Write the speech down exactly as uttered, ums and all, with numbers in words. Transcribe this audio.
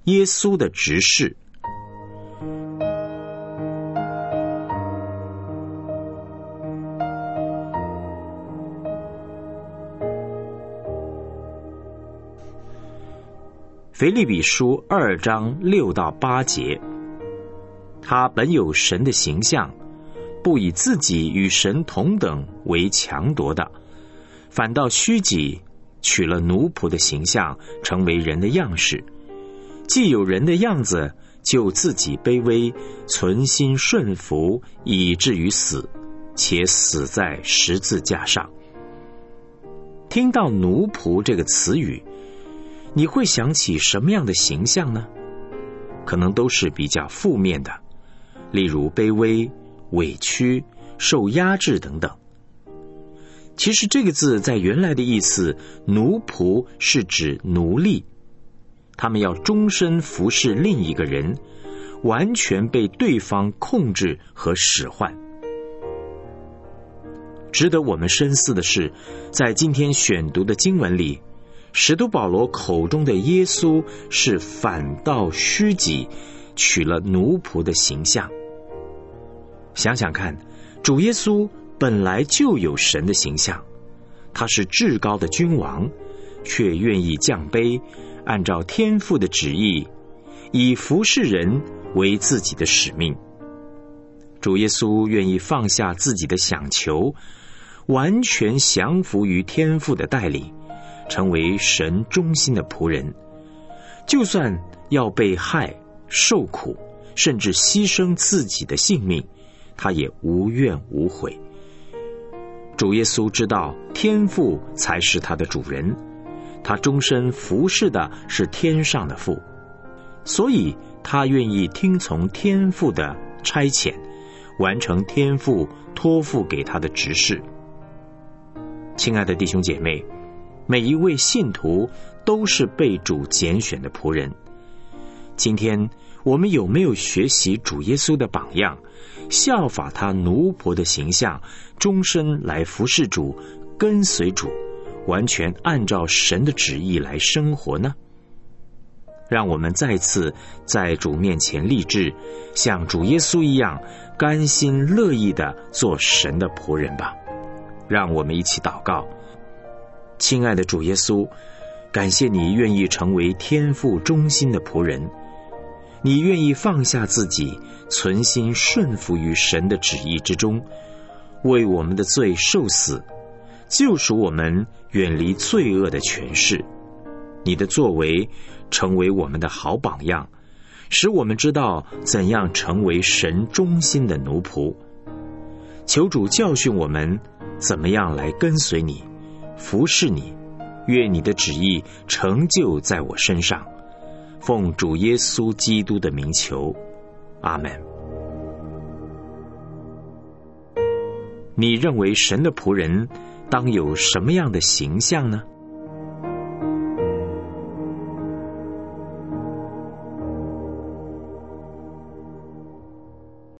耶稣的执事。腓立比书二章六到八节，他本有神的形象，不以自己与神同等为强夺的，反倒虚己，取了奴仆的形象，成为人的样式。既有人的样子，就自己卑微，存心顺服，以至于死，且死在十字架上。听到奴仆这个词语，你会想起什么样的形象呢？可能都是比较负面的，例如卑微、委屈、受压制等等。其实这个字在原来的意思，奴仆是指奴隶，他们要终身服侍另一个人，完全被对方控制和使唤。值得我们深思的是，在今天选读的经文里，使徒保罗口中的耶稣是反倒虚己，取了奴仆的形象。想想看，主耶稣本来就有神的形象，他是至高的君王，却愿意降卑，按照天父的旨意，以服侍人为自己的使命。主耶稣愿意放下自己的想求，完全降服于天父的带领，成为神忠心的仆人，就算要被害、受苦，甚至牺牲自己的性命，他也无怨无悔。主耶稣知道天父才是他的主人，他终身服侍的是天上的父，所以他愿意听从天父的差遣，完成天父托付给他的职事。亲爱的弟兄姐妹，每一位信徒都是被主拣选的仆人。今天我们有没有学习主耶稣的榜样，效法他奴仆的形象，终身来服侍主，跟随主，完全按照神的旨意来生活呢？让我们再次在主面前立志，像主耶稣一样，甘心乐意地做神的仆人吧。让我们一起祷告。亲爱的主耶稣，感谢你愿意成为天父忠心的仆人，你愿意放下自己，存心顺服于神的旨意之中，为我们的罪受死，救赎我们远离罪恶的权势。你的作为成为我们的好榜样，使我们知道怎样成为神忠心的奴仆。求主教训我们怎么样来跟随你，服侍你，愿你的旨意成就在我身上。奉主耶稣基督的名求，阿们。你认为神的仆人当有什么样的形象呢？